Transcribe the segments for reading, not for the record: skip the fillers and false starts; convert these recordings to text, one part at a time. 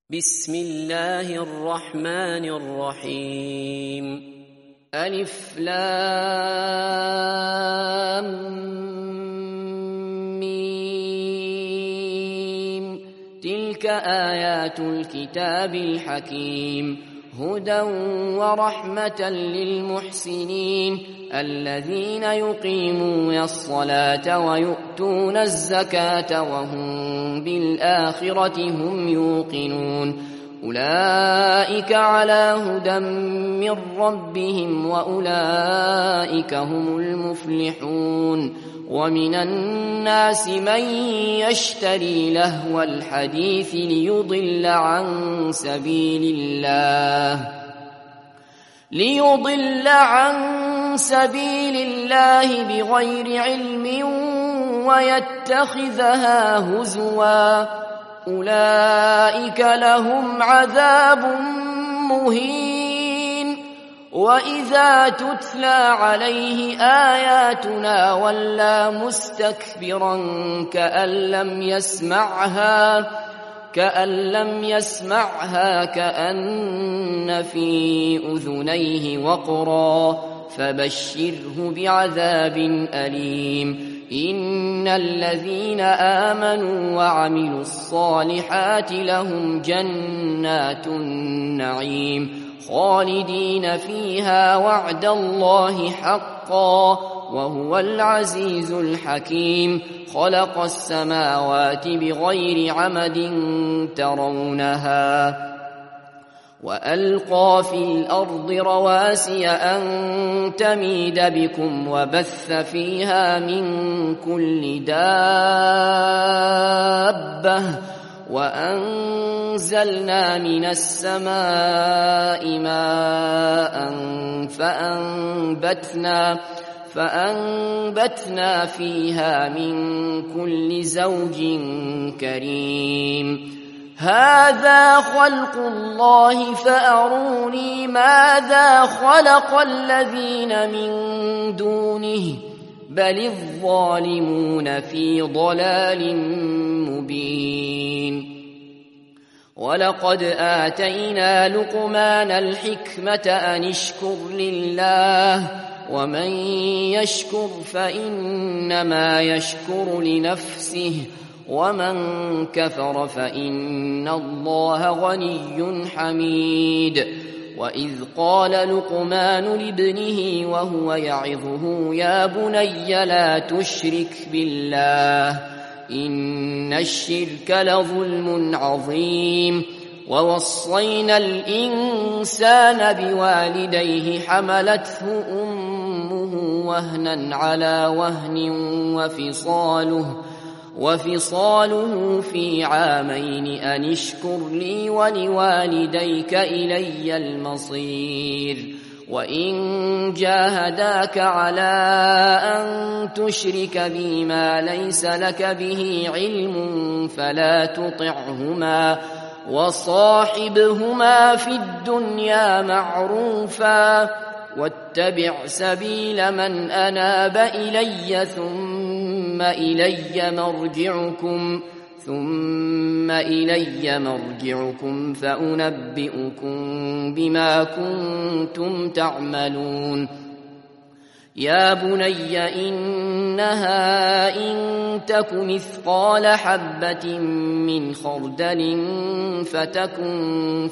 بسم الله الرحمن الرحيم. ألف لام ميم. تلك آيات الكتاب الحكيم، هدى ورحمة للمحسنين الذين يقيمون الصلاة ويؤتون الزكاة وهم بالآخرة هم يوقنون. أولئك على هدى من ربهم وأولئك هم المفلحون. ومن الناس من يشتري لهو الحديث ليضل عن سبيل الله بغير علم ويتخذها هزوا. أولئك لهم عذاب مهين. وإذا تتلى عليه آياتنا ولى مستكبرا كأن لم يسمعها كأن في أذنيه وقرا، فبشره بعذاب أليم. إن الذين آمنوا وعملوا الصالحات لهم جنات النعيم خالدين فيها وعد الله حقا وهو العزيز الحكيم. خلق السماوات بغير عمد ترونها وألقى في الأرض رواسي أن تميد بكم وبث فيها من كل دابة وأنزلنا من السماء ماء فأنبتنا فيها من كل زوج كريم. هذا خلق الله فأروني ماذا خلق الذين من دونه بل الظالمون في ضلال مبين. ولقد آتينا لقمان الحكمة أن اشكر لله ومن يشكر فإنما يشكر لنفسه ومن كفر فإن الله غني حميد. وإذ قال لقمان لابنه وهو يعظه يا بني لا تشرك بالله إن الشرك لظلم عظيم. ووصينا الإنسان بوالديه حملته أمه وهنا على وهن وفصاله في عامين أن اشكر لي ولوالديك إلي المصير. وإن جاهداك على أن تشرك بي ما ليس لك به علم فلا تطعهما وصاحبهما في الدنيا معروفا واتبع سبيل من أناب إلي ثم إلي مرجعكم فأنبئكم بما كنتم تعملون. يا بني إنها إن تك مثقال حبة من خردل فتكن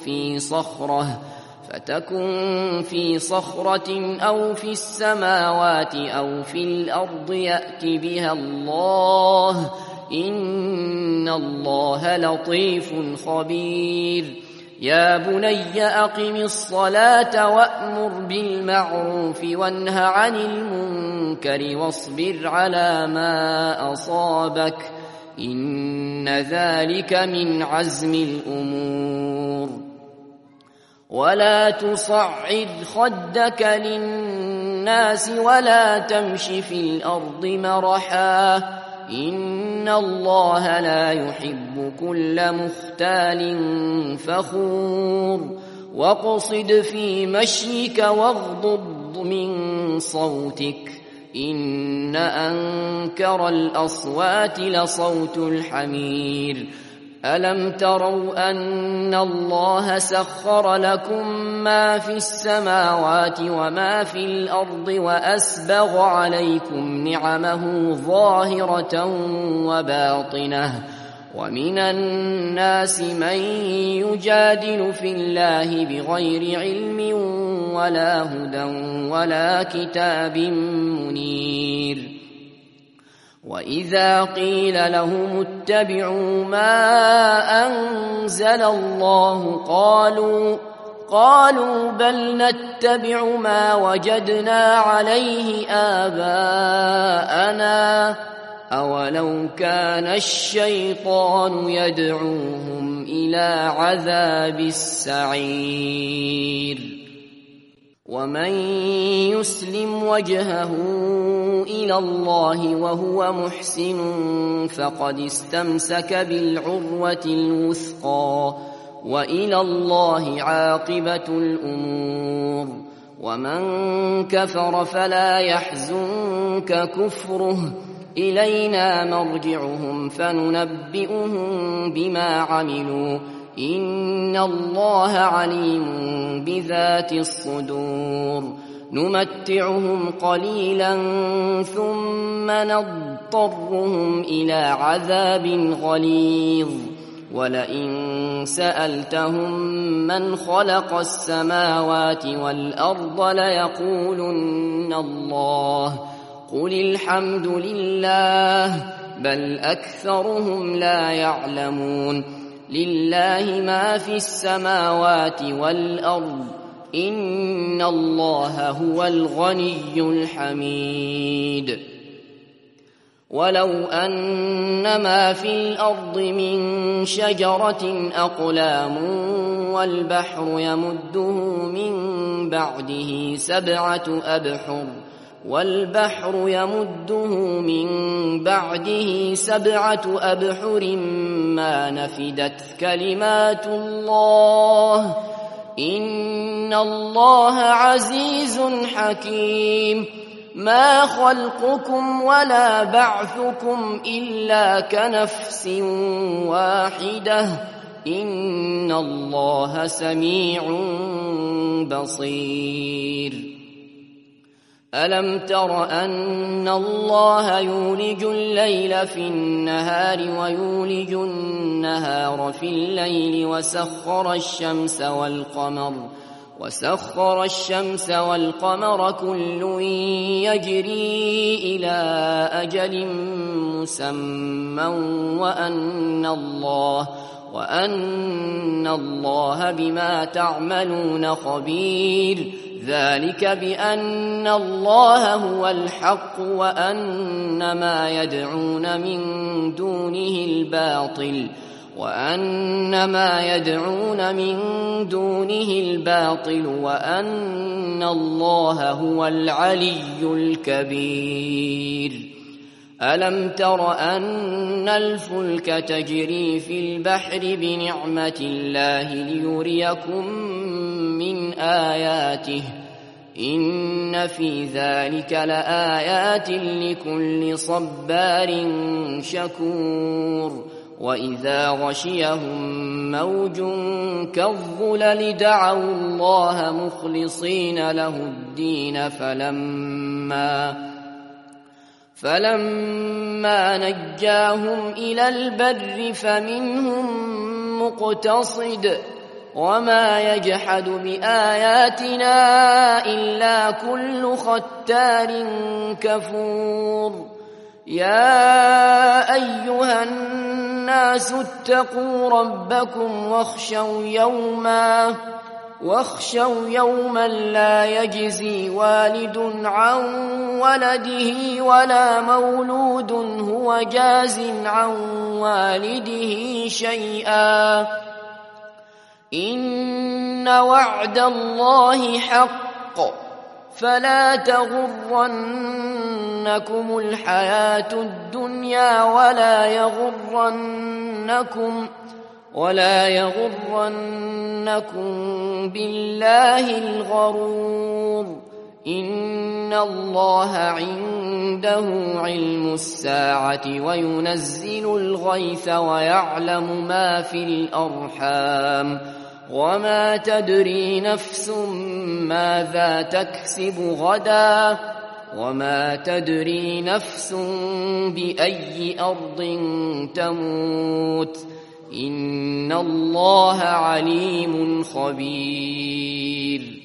في صخرة أو في السماوات أو في الأرض يأت بها الله إن الله لطيف خبير. يا بني أقم الصلاة وأمر بالمعروف وانه عن المنكر واصبر على ما أصابك إن ذلك من عزم الأمور. ولا تصعد خدك للناس ولا تمش في الأرض مرحا إن الله لا يحب كل مختال فخور. واقصد في مشيك واغضض من صوتك إن أنكر الأصوات لصوت الحمير. ألم تروا أن الله سخر لكم ما في السماوات وما في الأرض وأسبغ عليكم نعمه ظاهرة وباطنة ومن الناس من يجادل في الله بغير علم ولا هدى ولا كتاب منير وإذا قيل لهم اتبعوا ما أنزل الله قالوا بل نتبع ما وجدنا عليه آباءنا أولو كان الشيطان يدعوهم إلى عذاب السعير ومن يسلم وجهه إلى الله وهو محسن فقد استمسك بالعروة الوثقى وإلى الله عاقبة الأمور ومن كفر فلا يحزنك كفره إلينا مرجعهم فننبئهم بما عملوا إن الله عليم بذات الصدور نمتعهم قليلا ثم نضطرهم إلى عذاب غليظ ولئن سألتهم من خلق السماوات والأرض ليقولن الله قل الحمد لله بل أكثرهم لا يعلمون لله ما في السماوات والأرض إن الله هو الغني الحميد ولو أن ما في الأرض من شجرة أقلام والبحر يمده من بعده سبعة أبحر ما نفدت كلمات الله إن الله عزيز حكيم ما خلقكم ولا بعثكم إلا كنفس واحدة إن الله سميع بصير ألم تر أن الله يولج الليل في النهار ويولج النهار في الليل وسخر الشمس والقمر كل يجري إلى أجل مسمى وأن الله بما تعملون خبير ذلك بأن الله هو الحق وأن ما يدعون من دونه الباطل وأن الله هو العلي الكبير ألم تر أن الفلك تجري في البحر بنعمة الله ليريكم من آياته إن في ذلك لآيات لكل صبار شكور وإذا غشيهم موج كالظلل دعوا الله مخلصين له الدين فلما نجاهم إلى البر فمنهم مقتصد وما يجحد بآياتنا إلا كل ختار كفور يا أيها الناس اتقوا ربكم واخشوا يوما لا يجزي والد عن ولده ولا مولود هو جاز عن والده شيئا إن وعد الله حق فلا تغرنكم الحياة الدنيا ولا يغرنكم بالله الغرور إن الله عنده علم الساعة وينزل الغيث ويعلم ما في الأرحام وما تدري نفس ماذا تكسب غدا وما تدري نفس بأي أرض تموت إن الله عليم خبير.